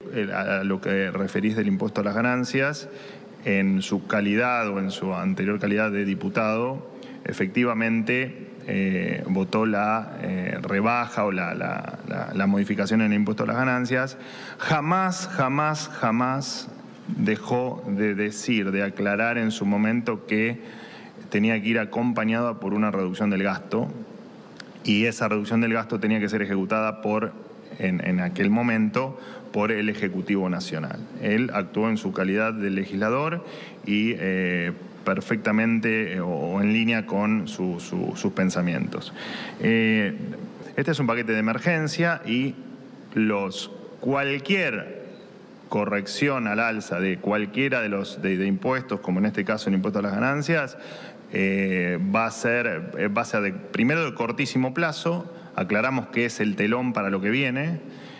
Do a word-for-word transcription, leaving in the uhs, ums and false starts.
a lo que referís del impuesto a las ganancias, en su calidad o en su anterior calidad de diputado, efectivamente eh, votó la eh, rebaja o la, la, la, la modificación en el impuesto a las ganancias. Jamás, jamás, jamás dejó de decir, de aclarar en su momento que tenía que ir acompañada por una reducción del gasto, y esa reducción del gasto tenía que ser ejecutada por, en, en aquel momento, por el Ejecutivo Nacional. Él actuó en su calidad de legislador y eh, perfectamente eh, o en línea con su, su, sus pensamientos. Eh, este es un paquete de emergencia y los cualquier corrección al alza de cualquiera de los de, de impuestos, como en este caso el impuesto a las ganancias, eh, va a ser, va a ser de, primero de cortísimo plazo. Aclaramos que es el telón para lo que viene.